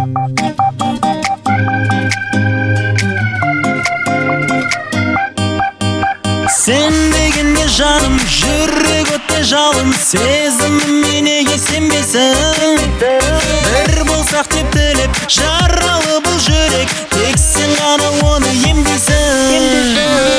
Sen degende жаным, жүрек өтте жалын, сезіміме неге сенбесің? Бір болсақ деп тілеп, жаралы бұл жүрек, тек сен ғана оны емдейсің.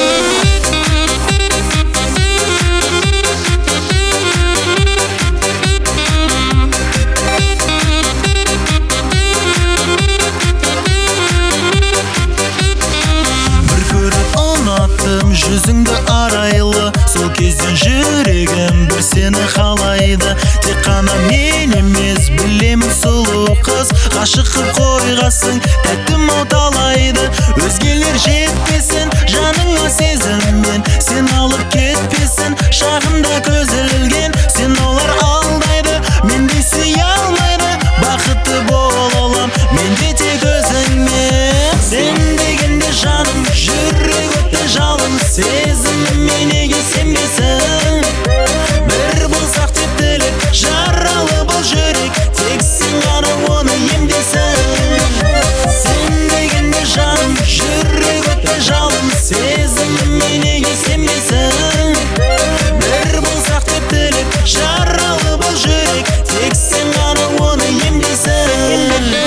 Жүзіңді арайлы, сол кезден жүрегім бір сені қалайды. Тек қана мен емес, білемін сұлу қыз, ғашық қып қойғасың, тәттім-ау талайды. Өзгелер жетпесін, жаныңа сезіммен, сен алып кетпесін, шағында көз ілген, сен олар алдайды, мен де сүйе алмайды. Бақытты бол олам, мен де тек өзіңмен. Сен дегенде жаным, жүрек өтте жалын, сезіміме неге сенбесің? Бір болсақ деп тілеп, жаралы бұл жүрек, тек сен ғана оны емдейсің. Сен дегенде жаным, жүрек өтте жалын, сезіміме неге сенбесің? Бір болсақ деп тілеп, жаралы бұл жүрек, тек сен ғана оны емдейсің.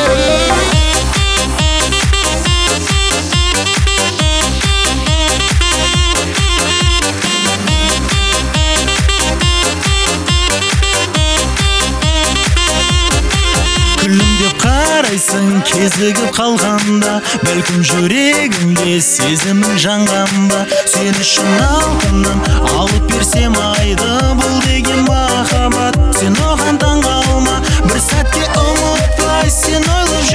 Күлімдеп қарайсың кезігіп қалғанда, бәлкім жүрегімде сезімің жанған ба? Сен үшін алтыным алып берсем айды, бұл деген махаббат. Сен оған таң қалма, бір сәтке ұмытпай, сен ойлы